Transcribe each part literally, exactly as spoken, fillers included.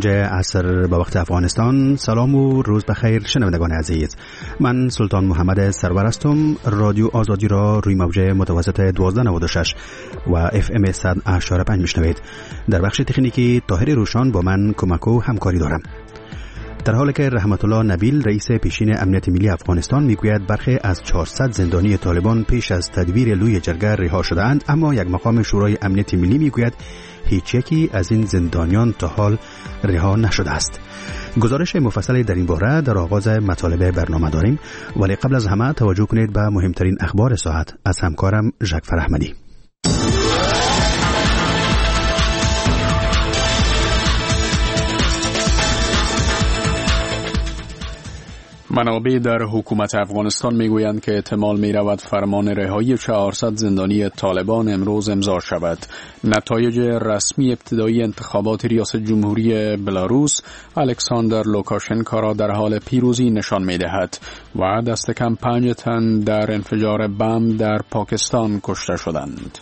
پنج عصر به وقت افغانستان. سلام و روز بخیر شنوندگان عزیز. من سلطان محمد سرور هستم. رادیو آزادی را روی موج متوسط دوازده نود و شش و اف ام صد و هشت و پنج میشنوید. در بخش تکنیکی طاهر روشان با من کمک و همکاری دارم. در حالی که رحمت الله نبیل رئیس پیشین امنیت ملی افغانستان میگوید برخی از چهارصد زندانی طالبان پیش از تدبیر لوی جرگه رها شده‌اند، اما یک مقام شورای امنیت ملی میگوید هیچ یکی از این زندانیان تا حال رها نشده است. گزارش مفصلی در این باره در آغاز مطالب برنامه داریم، ولی قبل از همه توجه کنید به مهمترین اخبار ساعت از همکارم ژکفر احمدی. منابع در حکومت افغانستان میگویند که احتمال میرود فرمان رهایی چهارصد زندانی طالبان امروز امضا شود. نتایج رسمی ابتدایی انتخابات ریاست جمهوری بلاروس الکساندر لوکاشنکو را در حال پیروزی نشان میدهد و دست کم پنج تن در انفجار بم در پاکستان کشته شدند.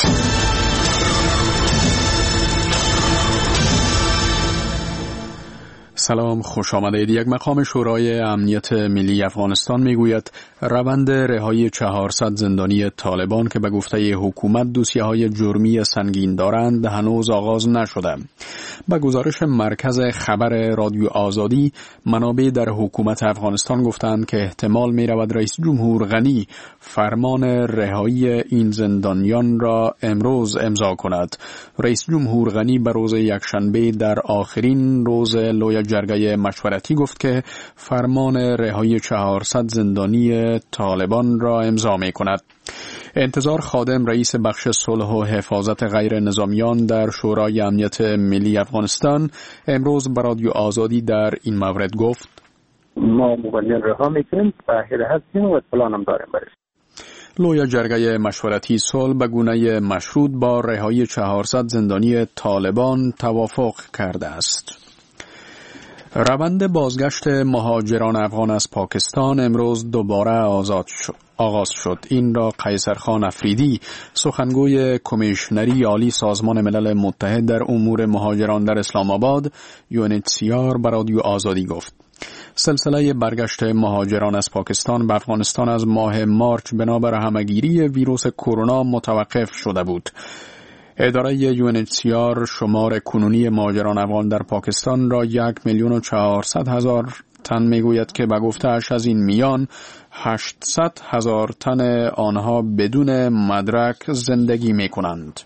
سلام، خوش آمدید. یک مقام شورای امنیت ملی افغانستان میگوید روند رهایی چهارصد زندانی طالبان که به گفته حکومت دوسیه‌های جرمی سنگین دارند هنوز آغاز نشده. به گزارش مرکز خبر رادیو آزادی، منابع در حکومت افغانستان گفتند که احتمال می رود رئیس جمهور غنی فرمان رهایی این زندانیان را امروز امضا کند. رئیس جمهور غنی به روز یکشنبه در آخرین روز لوی جرگه مشورتی گفت که فرمان رهایی چهارصد زندانی طالبان را امضا می کند. انتظار خادم رئیس بخش صلح و حفاظت غیر نظامیان در شورای امنیت ملی افغانستان امروز به رادیو آزادی در این مورد گفت: ما مبلغ رها میکنیم، باهر هستیم و اطلاع هم داریم برش. لوی جرگه مشورتی صلح به گونه مشروط با رهایی چهارصد زندانی طالبان توافق کرده است. روند بازگشت مهاجران افغان از پاکستان امروز دوباره آزاد شد. آغاز شد. این را قیصرخان افریدی، سخنگوی کمیشنری عالی سازمان ملل متحد در امور مهاجران در اسلام آباد یو ان اچ سی آر به رادیو آزادی گفت. سلسله برگشت مهاجران از پاکستان به افغانستان از ماه مارچ بنابر همه‌گیری ویروس کرونا متوقف شده بود. اداره یو ان اچ سی آر شمار کنونی مهاجران افغان در پاکستان را یک میلیون و چهارصد هزار تن میگوید که به گفته‌اش از این میان هشتصد هزار تن آنها بدون مدرک زندگی میکنند.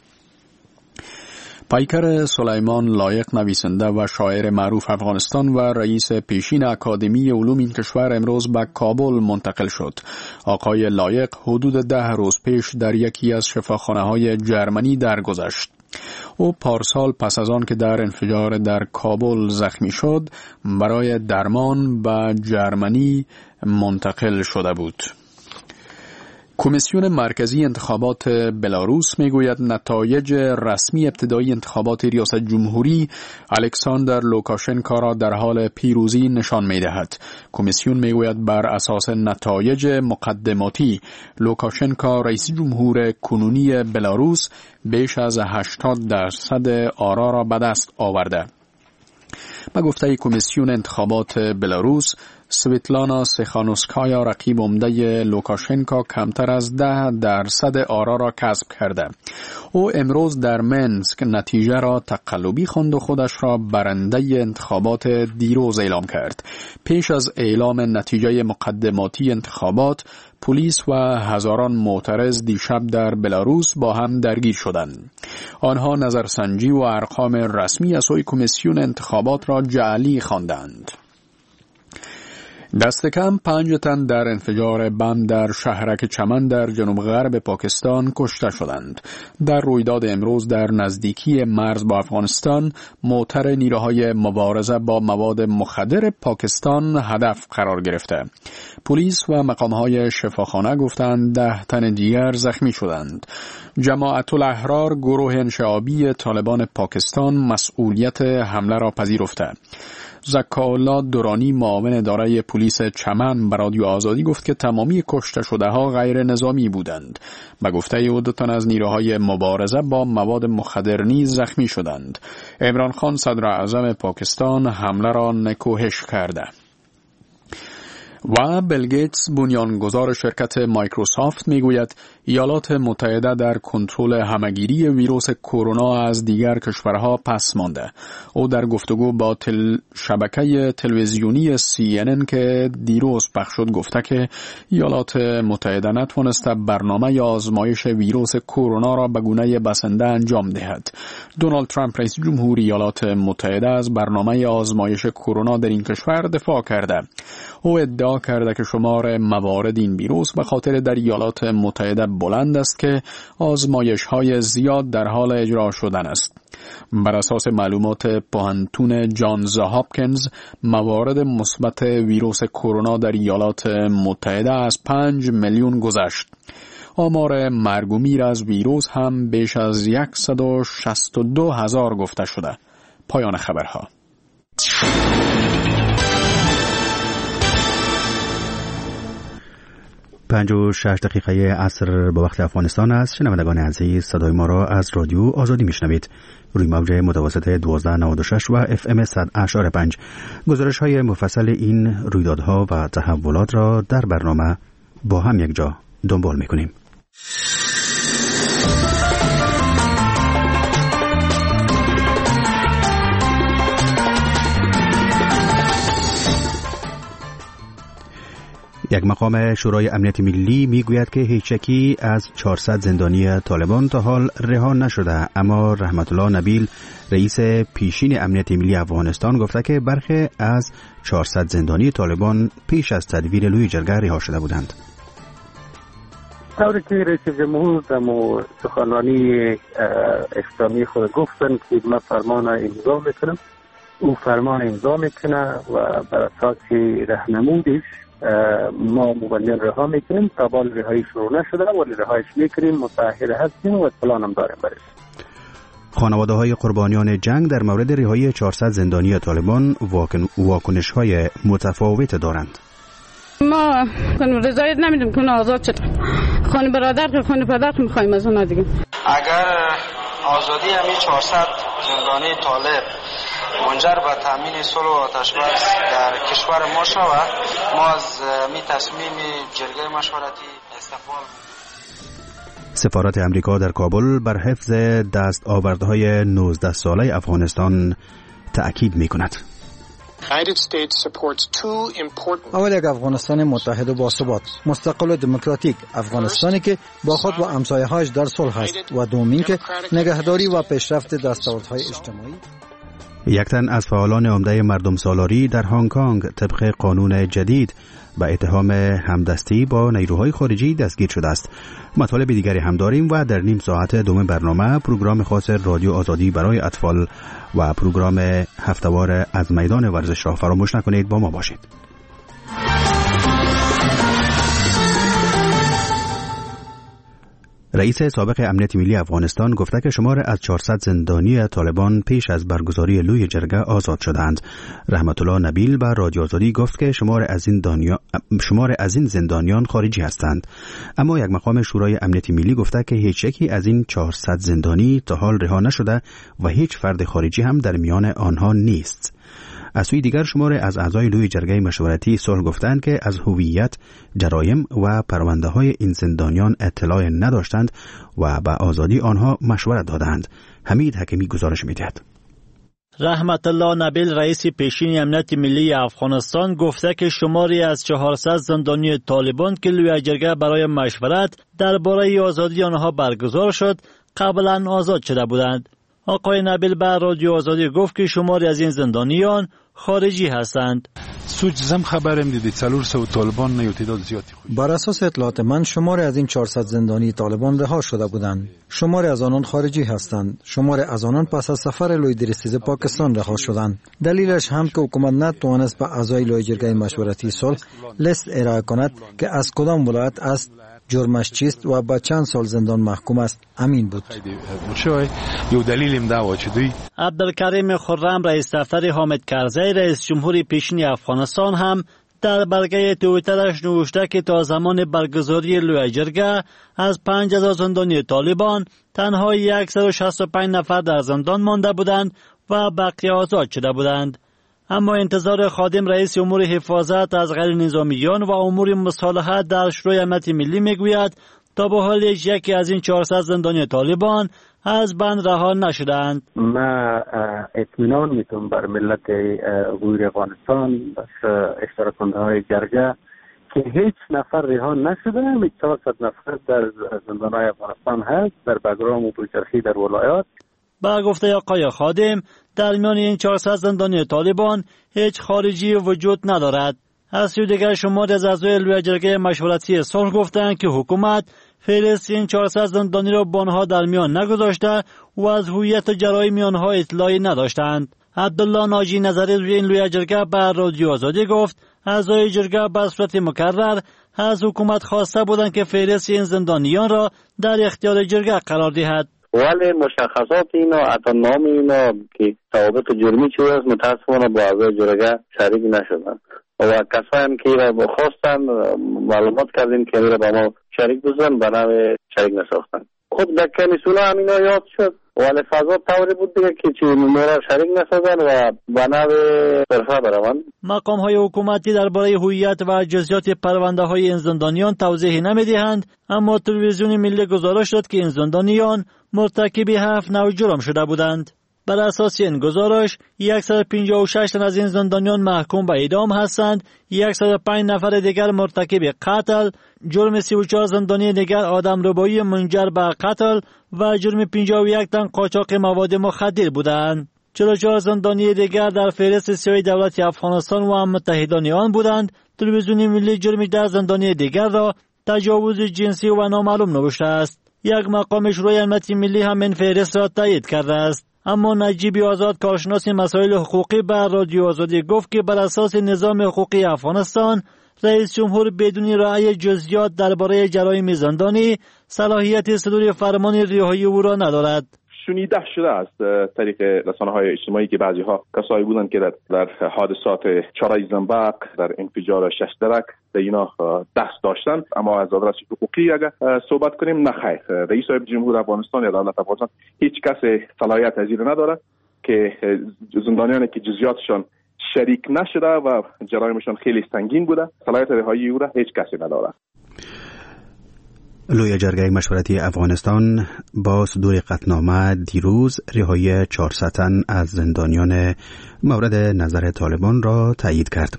پیکر سلیمان لایق، نویسنده و شاعر معروف افغانستان و رئیس پیشین اکادمی علوم این کشور امروز به کابل منتقل شد. آقای لایق حدود ده روز پیش در یکی از شفاخانه‌های جرمنی درگذشت. او پارسال پس از آن که در انفجار در کابل زخمی شد برای درمان به جرمنی منتقل شده بود. کمیسیون مرکزی انتخابات بلاروس میگوید نتایج رسمی ابتدایی انتخابات ریاست جمهوری الکساندر لوکاشنکو را در حال پیروزی نشان میدهد. کمیسیون میگوید بر اساس نتایج مقدماتی لوکاشنکو رئیس جمهور کنونی بلاروس بیش از هشتاد درصد آرا را به دست آورده. به گفته کمیسیون انتخابات بلاروس، سویتلانا سیخانوسکایا رقیب عمده لوکاشنکو کمتر از ده درصد آرا را کسب کرده. او امروز در منسک نتیجه را تقلبی خواند و خودش را برنده انتخابات دیروز اعلام کرد. پیش از اعلام نتیجه مقدماتی انتخابات، پلیس و هزاران معترض دیشب در بلاروس با هم درگیر شدند. آنها نظرسنجی و ارقام رسمی از سوی کمیسیون انتخابات را جعلی خواندند. دست کم پنج تن در انفجار بم در شهرک چمن در جنوب غرب پاکستان کشته شدند. در رویداد امروز در نزدیکی مرز با افغانستان، موتر نیروهای مبارزه با مواد مخدر پاکستان هدف قرار گرفته. پلیس و مقامهای شفاخانه گفتند ده تن دیگر زخمی شدند. جماعت الاحرار، گروه انشعابی طالبان پاکستان، مسئولیت حمله را پذیرفته. زکاالله دورانی معاون اداره پلیس چمن به رادیو آزادی گفت که تمامی کشته شده ها غیر نظامی بودند. به گفته او دو تن از نیروهای مبارزه با مواد مخدر نیز زخمی شدند. عمران خان صدر اعظم پاکستان حمله را نکوهش کرده. و بیل گیتس بنیانگذار شرکت مایکروسافت میگوید ایالات متحده در کنترل همگیری ویروس کرونا از دیگر کشورها پس مانده. او در گفتگو با تل شبکه تلویزیونی سی ان ان که دیروز پخش شد گفته که ایالات متحده نتوانسته برنامه آزمایش ویروس کرونا را به گونه بسنده انجام دهد. دونالد ترامپ رئیس جمهور ایالات متحده از برنامه آزمایش کرونا در این کشور دفاع کرده. او ادعا کرده که شمار موارد این ویروس به خاطر در ایالات متحده بلند است که آزمایش‌های زیاد در حال اجرا شدن است. بر اساس معلومات پوهنتون جانز هاپکینز موارد مثبت ویروس کرونا در ایالات متحده از پنج میلیون گذشت. آمار مرگ و میر از ویروس هم بیش از صد و شصت و دو هزار گفته شده. پایان خبرها. پنج و شش دقیقه عصر به وقت افغانستان است. شنوندگان عزیز صدای ما را از رادیو آزادی میشنوید روی موج متوسط دوازده نود و شش و اف ام صد اشار پنج. گزارش های مفصل این رویدادها و تحولات را در برنامه با هم یک جا دنبال میکنیم. یک مقام شورای امنیت ملی میگوید که هیچ یکی از چهارصد زندانی طالبان تا حال رها نشده، اما رحمت الله نبیل رئیس پیشین امنیت ملی افغانستان گفته که برخی از چهارصد زندانی طالبان پیش از تدویر لوی جرگه رها شده بودند. طوری که رئیس جمهور در سخنرانی اختتامی خود گفتن که من فرمان امضا میکنم، او فرمان امضا میکنه و بر اساس راهنمودش ما مبلغ رها میکنیم. تا بال رهایی شروع نشده ولی رهایش میکنیم، متأهل هستیم و اطلاع هم داریم برش. خانواده های قربانیان جنگ در مورد رهایی چهارصد زندانی طالبان واکنش های متفاوت دارند. ما رضایت نمیدیم که آزاد شد. خانه برادر که خانه پدر که میخوایم از اونا دیگه. اگر آزادی همین چهارصد زندانی طالب منجر به تامین صلح و آتش‌بس در کشور ما شود، ما از می تصمیم جرگه مشورتی استقبال. سفارت امریکا در کابل بر حفظ دستاوردهای نوزده ساله افغانستان تأکید می کند. اول یک افغانستان متحد و باثبات، مستقل و دموکراتیک، افغانستانی که با خود و همسایه‌هایش در صلح است، و دومین که نگهداری و پیشرفت دستاوردهای اجتماعی. یک تن از فعالان عمده مردم سالاری در هنگ کنگ طبق قانون جدید به اتهام همدستی با نیروهای خارجی دستگیر شده است. مطالب دیگری هم داریم و در نیم ساعت دوم برنامه پروگرام خاص رادیو آزادی برای اطفال و پروگرام هفته‌وار از میدان ورزش را فراموش نکنید. با ما باشید. رئیس سابق امنیت ملی افغانستان گفته که شمار از چهارصد زندانی طالبان پیش از برگزاری لوی جرگه آزاد شدند. رحمت الله نبیل به رادیو آزادی گفت که شمار از این دانیا... شمار از این زندانیان خارجی هستند، اما یک مقام شورای امنیت ملی گفته که هیچ یکی از این چهارصد زندانی تا حال رها نشده و هیچ فرد خارجی هم در میان آنها نیست. از سوی دیگر شمار از اعضای لوی جرگه مشورتی صلح گفتند که از هویت، جرایم و پرونده های این زندانیان اطلاع نداشتند و به آزادی آنها مشورت دادند. حمید حکیمی گزارش می‌دهد. رحمت الله نبیل رئیس پیشین امنیت ملی افغانستان گفته که شماری از چهارصد زندانی طالبان که لوی جرگه برای مشورت درباره آزادی آنها برگزار شد قبلا آزاد شده بودند. آقای نبیل به رادیو آزادی گفت که شماری از این زندانیان خارجی هستند. سوچ زم خبرم دیدی چهارصد طالبان نه تعداد زیادی. بر اساس اطلاعات من شماری از این چهارصد زندانی طالبان رها شده بودند. شماری از آنان خارجی هستند. شماری از آنان پس از سفر لوی درستیز پاکستان رها شدند. دلیلش هم که حکومت نتوانست به اعضای لوی جرگه مشورتی صلح لیست ارائه کند که از کدام ولایت است، جرمش چیست و با چند سال زندان محکوم است. امین بود. یو دلیلم دا و چه دوی عبدالکریم خرم رئیس دفتر حامد کرزی جرگه رئیس جمهور پیشین افغانستان هم در برگه تویترش نوشته که تا زمان برگزاری لوی جرگه از پنج هزار زندانی طالبان تنها صد و شصت و پنج نفر در زندان مانده بودند و بقیه آزاد شده بودند. اما انتظار خادم رئیس امور حفاظت از غیر نظامیان و امور مصالحه در شورای امنیت ملی میگوید تا به حال یکی از این چهارصد زندانی طالبان از بند رها نشدند. ما اطمینان میتونم بر ملت غیر افغانستان اشتراک کننده های جرگه که هیچ نفر رها نشده. چهارصد نفر در زندان های افغانستان هست، در بگرام و بلچرخی در ولایات. با گفته آقای خادم در میان این چهارصد زندانی طالبان هیچ خارجی وجود ندارد. از سوی دیگر شماری از اعضای لوی جرگه مشورتی صلح گفتند که حکومت فهرست این چهارصد زندانی را با آنها در میان نگذاشته و از هویت جرایم آنها اطلاعی نداشتند. عبدالله ناجی نظری روی این لوی جرگه به رادیو آزادی گفت اعضای جرگه به صورت مکرر از حکومت خواسته بودند که فهرست این زندانیان را در اختیار جرگه قرار دهد. ولی مشخصات اینا حتی نام اینا که ثوابت جرمی چی است متاسفانه با اعضای جرگه شریک نشدن و کسایی هم که را خواستن معلومات کردیم که را با ما شریک بودن به نوع شریک نساختن. خب در کمیسیون هم اینا یاد شد ولی فضا طوری بود دیگه که چی نمورا شریک نسازن و به نوع طرفه بروند. مقام های حکومتی درباره هویت و جزئیات پرونده های این زندانیان توضیح نمیدهند، اما تلویزیون ملی گزارش داد که این زندانیان مرتکب هفت نوع جرم شده بودند. بر اساس این گزارش صد و پنجاه و شش تن از این زندانیان محکوم به اعدام هستند، صد و پنج نفر دیگر مرتکب قتل، جرم سی و چهار زندانی دیگر آدمربایی منجر به قتل و جرم پنجاه و یک تن قاچاق مواد مخدر بودند. چهل و چهار زندانی دیگر در فهرست سیاه دولت افغانستان و متحدان آن بودند. تلویزیون ملی جرم ده زندانی دیگر را تجاوز جنسی و نامعلوم نوشته است. یک مقام شورای امنیت ملی هم این فهرست را تایید کرده است. اما نجیب آزاد کارشناس مسائل حقوقی به رادیو آزادی گفت که بر اساس نظام حقوقی افغانستان رئیس جمهور بدون رعایت جزئیات درباره جرایم زندانی صلاحیت صدور فرمان رهایی او را ندارد. شنیده شده است طریق رسانه‌های اجتماعی که بعضی ها کسایی بودند که در, در حادثات چهارراه زنبق، در انفجار شش درک در اینا دست داشتن، اما از آدرس حقوقی اگر صحبت کنیم نخیر. رئیس جمهور افغانستان یا دولت افغانستان هیچ کس صلاحیت از این نداره که زندانیانی که جزئیاتشان شریک نشده و جرایمشان خیلی سنگین بوده صلاحیت رهایی او را هیچ کسی نداره. لوی جرگه مشورتی افغانستان با صدور قطعنامه دیروز رهایی چهارصد تن از زندانیان مورد نظر طالبان را تایید کرد.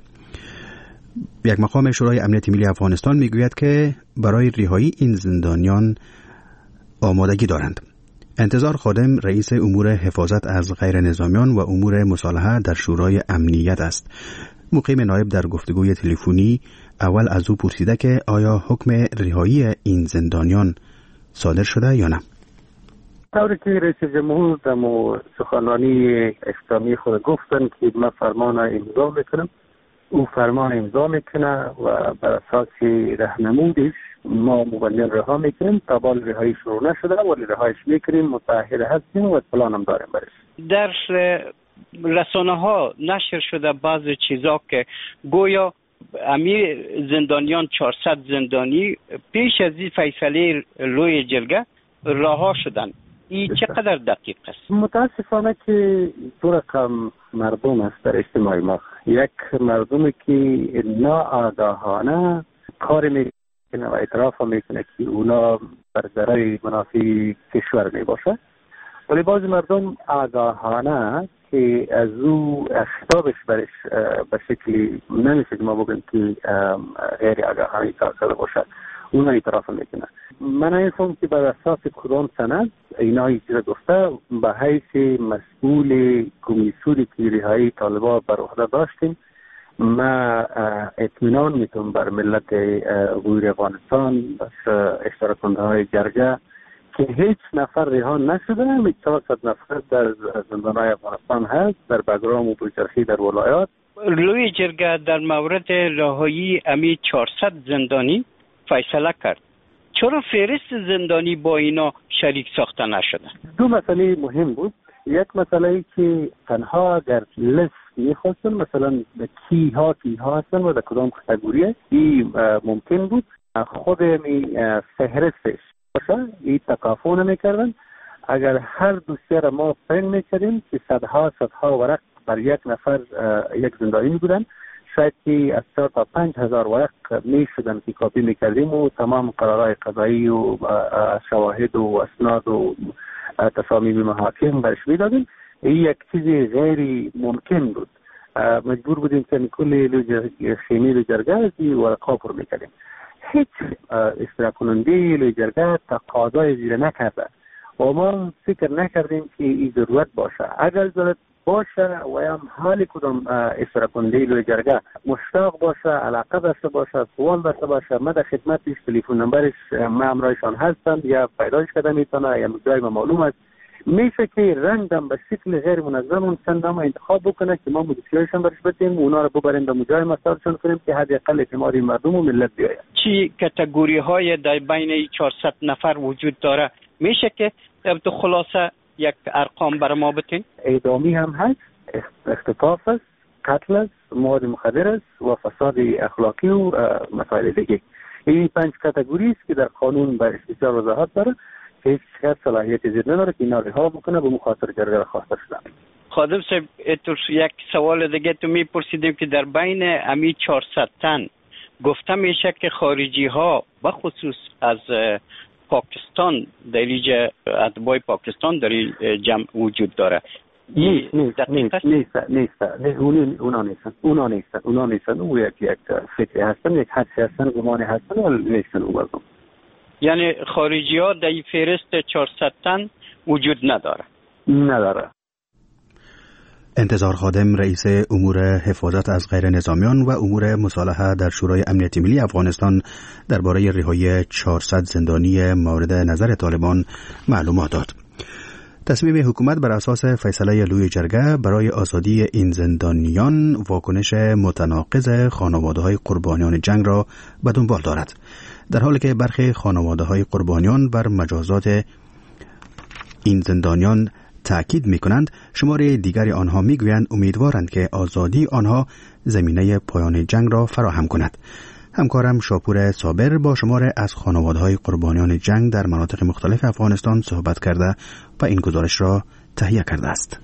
یک مقام شورای امنیت ملی افغانستان میگوید که برای رهایی این زندانیان آمادگی دارند. انتظار خادم رئیس امور حفاظت از غیر نظامیان و امور مصالحه در شورای امنیت است. مقیم نایب در گفتگوی تلفنی اول از او پرسیده که آیا حکم رهایی این زندانیان صادر شده یا نه. طوری که رئیس جمهور در سخنرانی اختتامی خود گفتن که من فرمان امضا میکنم، او فرمان امضا میکنه و بر اساس راهنمودش ما مبین رها میکنیم. تا بال رهایی شروع نشده ولی رهایش میکنیم، متأهل هستیم و پلان هم داریم برش. در رسانه ها نشر شده بعض چیزا که گویا امیر زندانیان چهارصد زندانی پیش از این فیصله لوی جرگه رها شدن. این چقدر دقیق است؟ متاسفانه که دو رقم مردم است در اجتماع ما. یک مردمی که ناآگاهانه کار میکنه و اعتراف میکنه که اونا بر ضرر منافع کشور میباشه، ولی بعضی مردم آگاهانه که از او خطابش برش به شکلی نمیشه ما بگیم که غیر آگاهانه کار کرده باشه، اونا اعتراف میکنه. من اینفهم که بر اساس کدام سند اینا چیزا گفته به حیث مسئول کمیسیونی که رهایی طالبان بر عهده داشتیم، ما اطمینان میتونم بر ملت غیر افغانستان اشتراک کننده های جرگه که هیچ نفر رها نشده. چهارصد نفر در زندانهای افغانستان هست، در بگرام و بلچرخی در ولایات. لوی جرگه در مورد رهایی امی چهارصد زندانی فیصله کرد. چرا فهرست زندانی با اینا شریک ساخته نشده؟ دو مسئله مهم بود. یک مسئله که تنها اگر لیست میخواستن مثلا کی ها کی ها هستن و در کدام کاتگوری این ممکن بود خود می فهرستش باشه، این تکافو نمیکردن. اگر هر دوسیه را ما پرینت میکردیم که صدها صدها ورق بر یک نفر یک زندانی بودن، شاید که از چهار تا پنج هزار ورق میشدن که کاپی میکردیم و تمام قرارهای قضایی و شواهد و اسناد و تصامیم محاکم برش میدادیم. این یک چیزی غیر ممکن بود. مجبور بودیم که کل خیمه لوی جرگه از این ورقا پر میکردیم. هیچ اشتراک کننده لوی جرگه تقاضای زیر نکرده و ما فکر نکردیم که این ضرورت باشه. اگر ضرورت باشه و هم حال کدام اشتراک کننده لوی جرگه مشتاق باشه، علاقه داشته باشه، سوال داشته باشه، ما در خدمتش، تلفن نمبرش ما همراهشان هستم یا پیداش کرده میتونه یا جای ما معلوم است، میشه که رندم به شکل غیر منظم اون چند نام انتخاب بکنه که ما مدیریتشون برش بدیم و اونا رو ببریم به جای مسارشون کنیم که حداقل اعتماد مردم و ملت بیاید. چی کاتگوری های در بین چهارصد نفر وجود داره؟ میشه که تو خلاصه یک ارقام بر ما بتین؟ اعدامی هم هست، اختطاف است، قتل است، مواد مخدر است و فساد اخلاقی و مسائل دیگه. این پنج کاتگوری است که در قانون برش بسیار وضاحت داره. هیچ کس صلاحیت زیر نداره که اینا رها بکنه به مخاطر جرگه خواسته شدن. خادم صاحب یک سوال دیگه تو میپرسیدیم که در بین امی چهارصد تن گفته میشه که خارجی ها بخصوص از پاکستان در اینجا اتباع پاکستان در این جمع وجود داره. نیست نیست نیست نیست نیست اونا نیستن اونا نیستن اونا نیستن او یک یک فکری هستن، یک حدسی هستن، گمانی هستن ولی نیستن او بازم. یعنی خارجی ها در این فهرست چهارصد تن وجود نداره؟ نداره. انتظار خادم رئیس امور حفاظت از غیر نظامیان و امور مصالحه در شورای امنیت ملی افغانستان درباره رهایی چهارصد زندانی مورد نظر طالبان معلومات داد. تصمیم حکومت بر اساس فیصله لوی جرگه برای آزادی این زندانیان واکنش متناقض خانواده‌های قربانیان جنگ را به دنبال دارد، در حالی که برخی خانواده‌های قربانیان بر مجازات این زندانیان تأکید می‌کنند. شماره دیگری آنها می‌گویند امیدوارند که آزادی آنها زمینه پایان جنگ را فراهم کند. همکارم شاپور صابر با شماره از خانواده‌های قربانیان جنگ در مناطق مختلف افغانستان صحبت کرده و این گزارش را تهیه کرده است.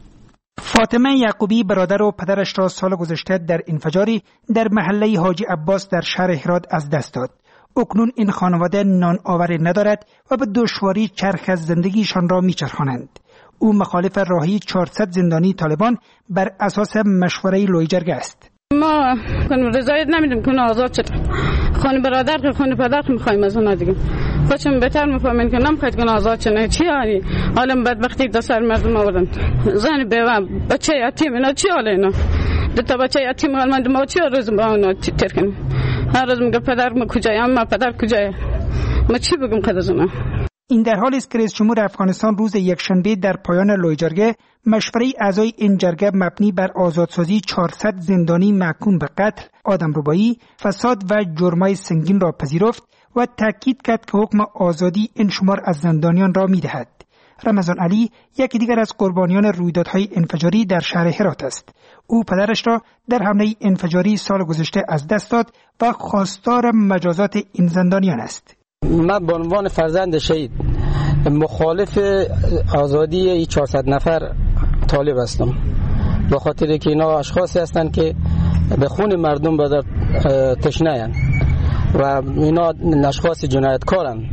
فاطمه یعقوبی برادر و پدرش را سال گذشته در انفجاری در محله حاجی عباس در شهر هرات از دست داد. اکنون این خانواده نان آوری ندارد و به دشواری چرخ از زندگیشان را میچرخانند. او مخالف رهایی چهارصد زندانی طالبان بر اساس مشوره لوی جرگه است. ما رضایت نمیدیم که آزاد شد. خانه برادر که خانه پدر که میخوایم از اونا دیگه خودشون بهتر میفهمن که نمیخواید که آزاد شد. چی حالی عالم بدبختی در سر مردم آوردن، زن بیوه بچه یتیم، اینا چی حاله؟ اینا دو تا بچه یتیم حال ما چی روز با اونا تیر کنیم؟ هر روز میگه پدر ما کجایم، ما پدر کجایم، ما چی بگم خود از اونا؟ این در حالی است که رئیس جمهور افغانستان روز یکشنبه در پایان لوی جرگه مشوره اعضای این جرگه مبنی بر آزادسازی چهارصد زندانی محکوم به قتل، آدمربایی، فساد و جرمای سنگین را پذیرفت و تاکید کرد که حکم آزادی این شمار از زندانیان را می‌دهد. رمضان علی یکی دیگر از قربانیان رویدادهای انفجاری در شهر هرات است. او پدرش را در حمله انفجاری سال گذشته از دست داد و خواستار مجازات این زندانیان است. من به عنوان فرزند شهید مخالف آزادی این چهارصد نفر طالب هستم، به خاطر که اینا اشخاصی هستند که به خون مردم بدر تشنه‌اند و اینا اشخاص جنایتکارند.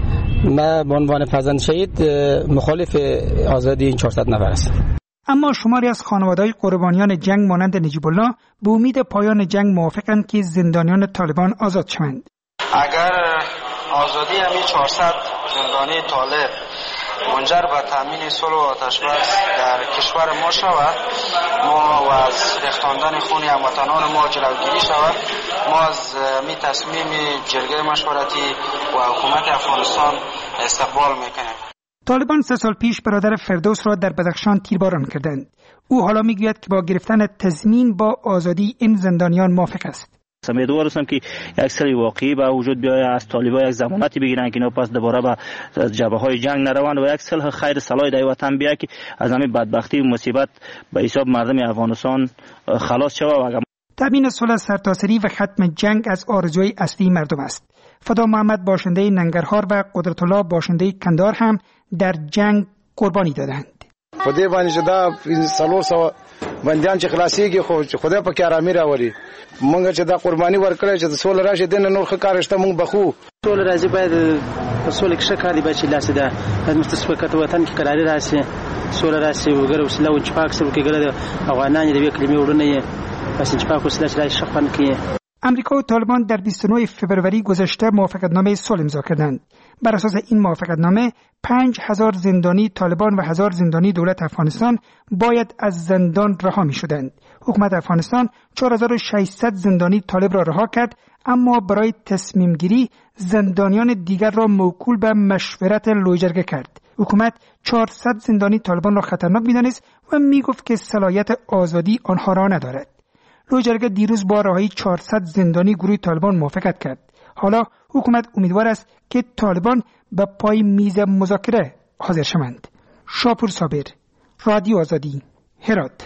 من به عنوان فرزند شهید مخالف آزادی این چهارصد نفر هستم. اما شماری از خانواده‌های قربانیان جنگ مانند نجیب الله به امید پایان جنگ موافقند که زندانیان طالبان آزاد شوند. اگر آزادی همین چهارصد زندانی طالب منجر به تامین صلح و آتش‌بس در کشور ما شود، ما و از ریختاندن خون هموطنان ما جلوگیری شود، ما از می تصمیم جرگه مشورتی و حکومت افغانستان استقبال میکنیم. طالبان سه سال پیش برادر فردوس را در بدخشان تیرباران کردند. او حالا میگوید که با گرفتن تضمین با آزادی این زندانیان موافق است. امیدوار هستم که یک سری واقعی به وجود بیاید، از طالبان یک ضمانتی بگیرن که اینا پس دوباره به جبهه‌های جنگ نروند و یک صلح خیر صلاح در وطن بیاد که از همین بدبختی و مصیبت به حساب مردم افغانستان خلاص شود. تامین صلح سرتاسری و ختم جنگ از آرزوی اصلی مردم است. فدا محمد باشنده ننگرهار و قدرت الله باشنده کندهار هم در جنگ قربانی دادند. خدای باندې دا سلور سو بندیان چې خلاصيږي خو خدای په کې آرامي راوړي. مونږ چې دا قرباني ورکړې چې سول راشي د نور خکارشته مونږ بخو سول راځي باید سول کې شکاري بچي لاسه ده د مستسوکت وطن کې قراري راشي سول راشي وګړو سلو چې پاک سره کې ګره افغانان د کلمې وړونه پس چې پاک وسله چې شخصن کې امریکا و طالبان در بیست و نه فوریه گذشته موافقتنامه صلح امضا کردند. بر اساس این موافقتنامه پنج هزار زندانی طالبان و هزار زندانی دولت افغانستان باید از زندان رها می شدند. حکومت افغانستان چهار هزار و ششصد زندانی طالب را رها کرد، اما برای تصمیم گیری زندانیان دیگر را موکول به مشورت لویجرگه کرد. حکومت چهارصد زندانی طالبان را خطرناک می دانست و می گفت که صلاحیت آزادی آنها را ندارد. لویجرگه دیروز با رهایی چهارصد زندانی گروه طالبان موافقت کرد. حالا حکومت امیدوار است که طالبان به پای میز مذاکره حاضر شوند. شاپور صابر، رادیو آزادی، هرات.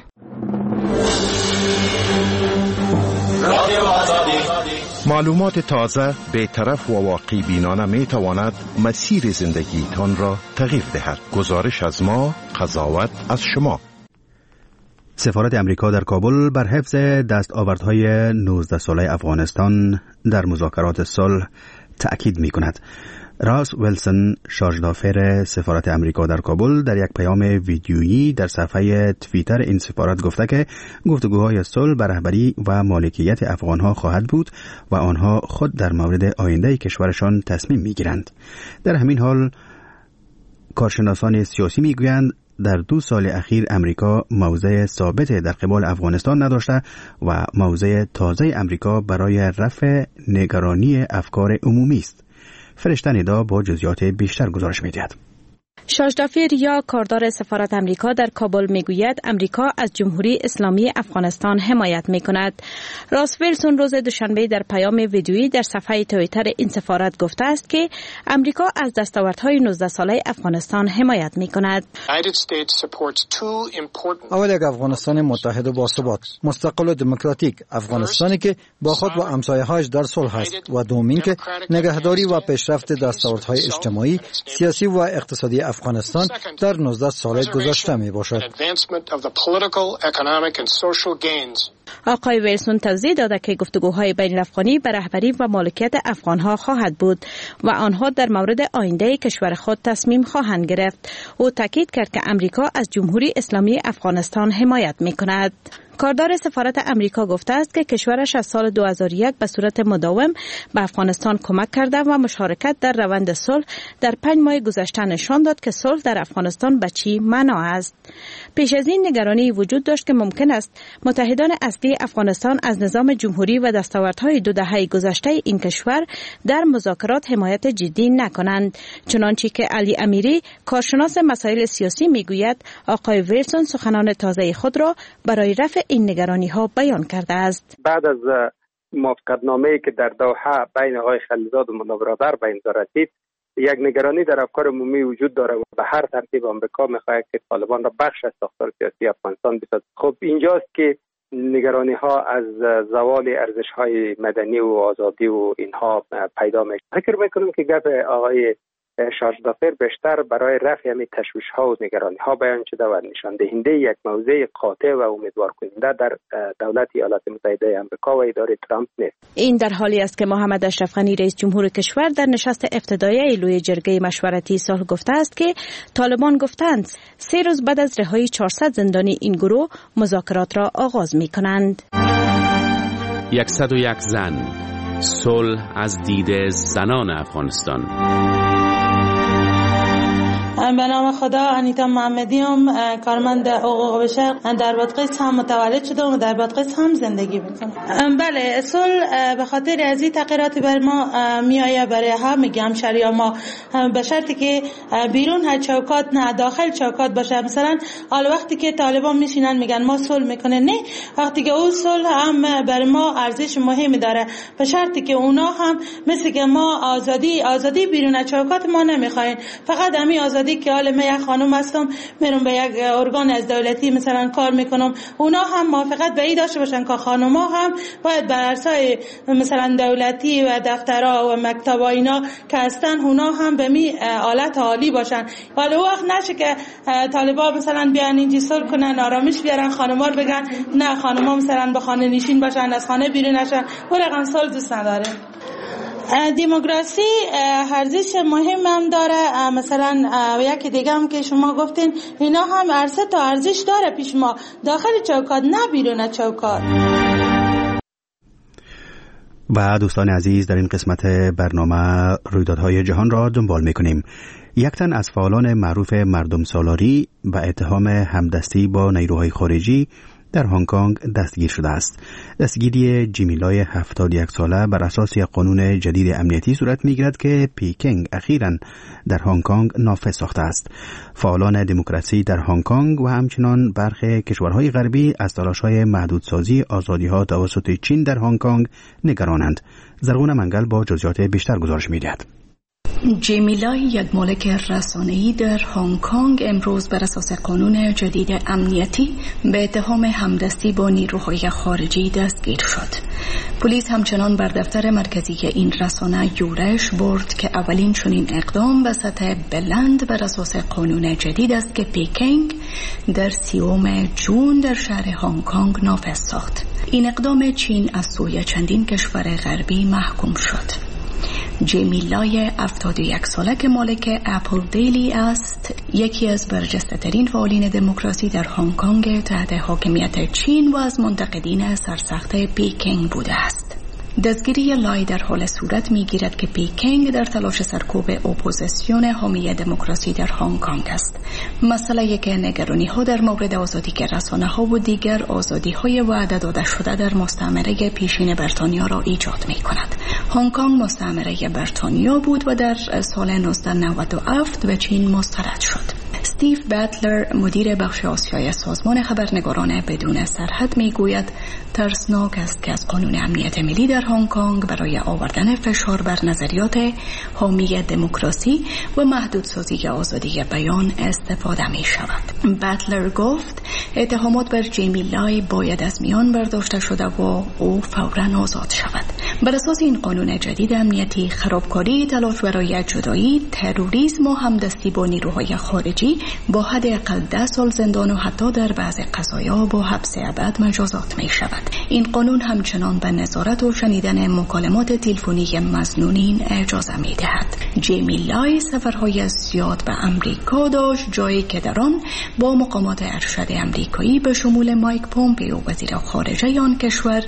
معلومات تازه، بی‌طرف و واقعی بینانه می تواند مسیر زندگیتان را تغییر دهد. گزارش از ما، قضاوت از شما. سفارت امریکا در کابل بر حفظ دستاوردهای نوزده ساله افغانستان در مذاکرات صلح تأکید می کند. راس ویلسون، شارژدافر سفارت امریکا در کابل، در یک پیام ویدیویی در صفحه توییتر این سفارت گفته که گفتگوهای صلح به رهبری و مالکیت افغانها خواهد بود و آنها خود در مورد آینده کشورشان تصمیم می گیرند. در همین حال کارشناسان سیاسی می گویند در دو سال اخیر امریکا موضع ثابت در قبال افغانستان نداشته و موضع تازه امریکا برای رفع نگرانی افکار عمومی است. فرشته ندا با جزئیات بیشتر گزارش می‌دهد. شارژدافر یا کاردار سفارت امریکا در کابل میگوید امریکا از جمهوری اسلامی افغانستان حمایت میکند. راس ویلسون روز دوشنبه در پیام ویدیویی در صفحه توییتر این سفارت گفته است که امریکا از دستاوردهای نوزده ساله افغانستان حمایت میکند. اول یک افغانستان متحد و باثبات، مستقل و دموکراتیک، افغانستانی که با خود و همسایه‌هایش در صلح است، و دومین که نگهداری و پیشرفت دستاوردهای اجتماعی، سیاسی و اقتصادی افغانستان در نوزده سال گذشته می باشد. آقای ویلسون توضیح داده که گفتگوهای بین الافغانی به رهبری و مالکیت افغانها خواهد بود و آنها در مورد آینده کشور خود تصمیم خواهند گرفت. او تاکید کرد که امریکا از جمهوری اسلامی افغانستان حمایت می کند. کاردار سفارت امریکا گفته است که کشورش از سال دو هزار و یک به صورت مداوم به افغانستان کمک کرده و مشارکت در روند صلح در پنج ماه گذشته نشان داد که صلح در افغانستان به چی معنا است. پیش از این نگرانی وجود داشت که ممکن است متحدان اصلی افغانستان از نظام جمهوری و دستاوردهای دو دهه گذشته این کشور در مذاکرات حمایت جدی نکنند. چنانچه که علی امیری، کارشناس مسائل سیاسی، میگوید آقای ویلسون سخنان تازه خود را برای رفع این نگرانی ها بیان کرده است. بعد از موافقتنامه‌ای که در دوحه بین آقای خلیلزاد و ملا برادر به امضا رسید، یک نگرانی در افکار عمومی وجود داره و به هر ترتیب آمریکا می‌خواهد که طالبان را بخش از ساختار سیاسی افغانستان بسازد. خب اینجاست که نگرانی ها از زوال ارزش‌های مدنی و آزادی و اینها پیدا میشه. فکر میکنم که گپ آقای شارژدافر بیشتر برای رفع همین تشویش‌ها و نگرانی‌ها بیان شده و نشان دهنده یک موضع قاطع و امیدوار کننده در دولت ایالات متحده آمریکا و اداره ترامپ نیست. این در حالی است که محمد اشرف غنی رئیس جمهور کشور در نشست افتتاحیه لوی جرگه مشورتی صلح گفته است که طالبان گفتند سه روز بعد از رهایی چهارصد زندانی این گروه مذاکرات را آغاز می‌کنند. صد و یک زن، صلح از دید زنان افغانستان. به نام خدا. انیتا محمدیم، کارمند حقوق بشر در بادغیس هم متولد شدم و در بادغیس هم زندگی میکنم. بله، صلح به خاطر از این تغییرات بر ما میآید، برای همه همشهری ما، به شرطی که بیرون هر چوکات نه داخل چوکات باشه. مثلا حال وقتی که طالبان میشینن میگن ما صلح میکنه، نه، وقتی که اون صلح هم بر ما ارزش مهمی داره، به شرطی که اونا هم مثل که ما آزادی آزادی بیرون چوکات ما نمیخواین، فقط همین آزادی که حال من یک خانم هستم میرم به یک ارگان از دولتی مثلا کار میکنم، اونا هم موافقت به این داشته باشن که خانوما هم باید بر اساس مثلا دولتی و دفترها و مکتبا اینا که هستن اونا هم به می حالت عالی باشن. ولی وقت نشه که طالبا مثلا بیان اینجا صلح کنن، آرامش بیارن، خانوما رو بگن نه خانوما مثلا به خانه نشین باشن، از خانه بیرون نشن. اون رقم صلح دوست نداره. دموکراسی ارزش مهم هم داره. مثلا یکی دیگه هم که شما گفتین اینا هم ارزش تا ارزش داره پیش ما، داخل چوکات نه بیرون چوکات. و دوستان عزیز، در این قسمت برنامه رویدادهای جهان را دنبال میکنیم. یک تن از فعالان معروف مردم سالاری و اتهام همدستی با نیروهای خارجی در هنگ کنگ دستگیر شده است. دستگیری جیمیلای هفتاد و یک ساله بر اساس یک قانون جدید امنیتی صورت میگیرد که پیکنگ اخیراً در هنگ کنگ نافذ ساخته است. فعالان دموکراسی در هنگ کنگ و همچنان برخی کشورهای غربی از تلاش‌های محدودسازی آزادی‌ها توسط چین در هنگ کنگ نگرانند. زرغون منگل با جزئیات بیشتر گزارش می‌دهد. جیمیلای، یک مالک رسانه‌ای در هنگ کنگ، امروز بر اساس قانون جدید امنیتی به اتهام همدستی با نیروهای خارجی دستگیر شد. پلیس همچنان بر دفتر مرکزی این رسانه یورش برد که اولین چنین اقدام به سطح بلند بر اساس قانون جدید است که پیکنگ در سیوم جون در شهر هنگ کنگ نافذ ساخت. این اقدام چین از سوی چندین کشور غربی محکوم شد. جیمیلای هفتاد و یک ساله که مالک اپل دیلی است، یکی از برجسته ترین فعالین دموکراسی در هنگ کنگ تحت حاکمیت چین و از منتقدین سرسخت پیکنگ بوده است. دستگیری لای در حال صورت میگیرد که پیکنگ در تلاش سرکوب اپوزیسیون حامی دموکراسی در هنگ کنگ است. مسئله که نگرانی ها در مورد آزادی که رسانه ها و دیگر آزادی های وعده داده شده در مستعمره پیشین بریتانیا را ایجاد می کند. هنگ کنگ مستعمره بریتانیا بود و در سال نوزده نود و هفت به چین مسترد شد. استیو باتلر، مدیر بخش آسیای سازمان خبرنگاران بدون سرحد، میگوید ترسناک است که از قانون امنیت ملی در هنگ کنگ برای آوردن فشار بر نظریات حامی دموکراسی و محدودسازی آزادی بیان استفاده می شود. باتلر گفت اتهامات بر جیمیلای باید از میان برداشته شده و او فوراً آزاد شود. بر اساس این قانون جدید امنیتی، خرابکاری، تلاش برای جدایی، تروریسم و همدستی با نیروهای خارجی با حداقل ده سال زندان و حتی در بعض قضایا با حبس ابد مجازات می شود. این قانون همچنان به نظارت و شنیدن مکالمات تلفنی مظنونین اجازه می دهد. جیمیلای سفرهای زیاد به امریکا داشت، جایی که در آن با مقامات ارشد امریکایی به شمول مایک پومپئو وزیر خارجه آن کشور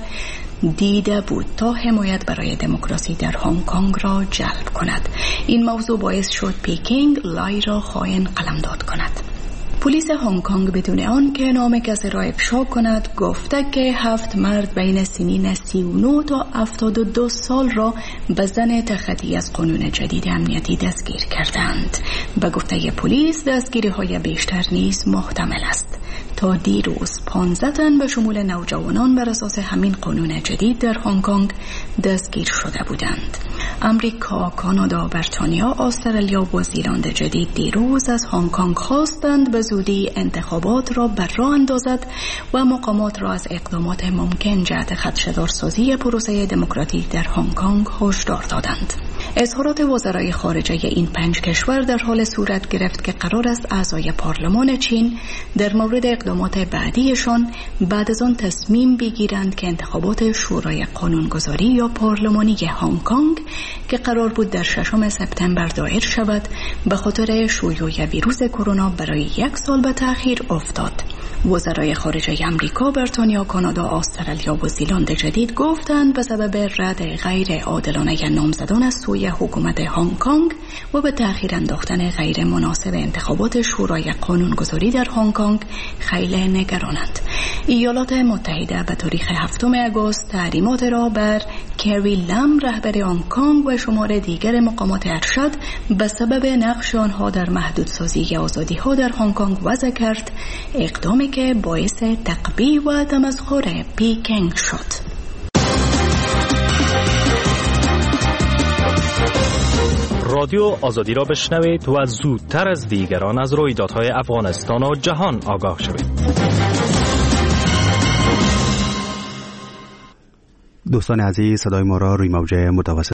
دیده بود تا حمایت برای دموکراسی در هنگ کنگ را جلب کند. این موضوع باعث شد پیکنگ لای را خائن قلمداد کند. پلیس هنگ کنگ بدون آن که نام کسی را افشا کند گفته که هفت مرد بین سنین سی و نه تا هفتاد و دو سال را به زن تخطی از قانون جدید امنیتی دستگیر کردند. به گفته پلیس دستگیری های بیشتر نیز محتمل است. تا دیروز پانزده تن به شمول نوجوانان بر اساس همین قانون جدید در هنگ کنگ دستگیر شده بودند. امریکا، کانادا، بریتانیا، استرالیا و زیلند جدید دیروز از هنگ کنگ خواستند به زودی انتخابات را بر راه اندازد و مقامات را از اقدامات ممکن جهت خدشه‌دارسازی پروسه دموکراتیک در هنگ کنگ هشدار دادند. اظهارات وزرای خارجه این پنج کشور در حال صورت گرفت که قرار است اعضای پارلمان چین در مورد اقدامات بعدیشان بعد از آن تصمیم بگیرند که انتخابات شورای قانونگذاری یا پارلمانی هنگ کنگ که قرار بود در ششم سپتامبر دایر شود به خاطر شیوع ویروس کرونا برای یک سال به تأخیر افتاد. وزرای خارجه امریکا، بریتانیا، کانادا، استرالیا و زیلند جدید گفتند به سبب رد غیر عادلانه نامزدان از سوی حکومت هنگ کنگ و به تأخیر انداختن غیر مناسب انتخابات شورای قانونگذاری در هنگ کنگ خیلی نگرانند. ایالات متحده به تاریخ هفتم آگوست تحریمات را بر کری لم رهبر هنگ کنگ و شمار دیگر مقامات ارشد به سبب نقش آنها در محدودسازی آزادی ها در هنگ کنگ وضع کرد، اقدامی که باعث تقبیح و تمسخر پیکنگ شد. رادیو آزادی را بشنوید و زودتر از دیگران از رویدادهای افغانستان و جهان آگاه شوید. دوستان عزیز، صدای ما را روی موج متوسط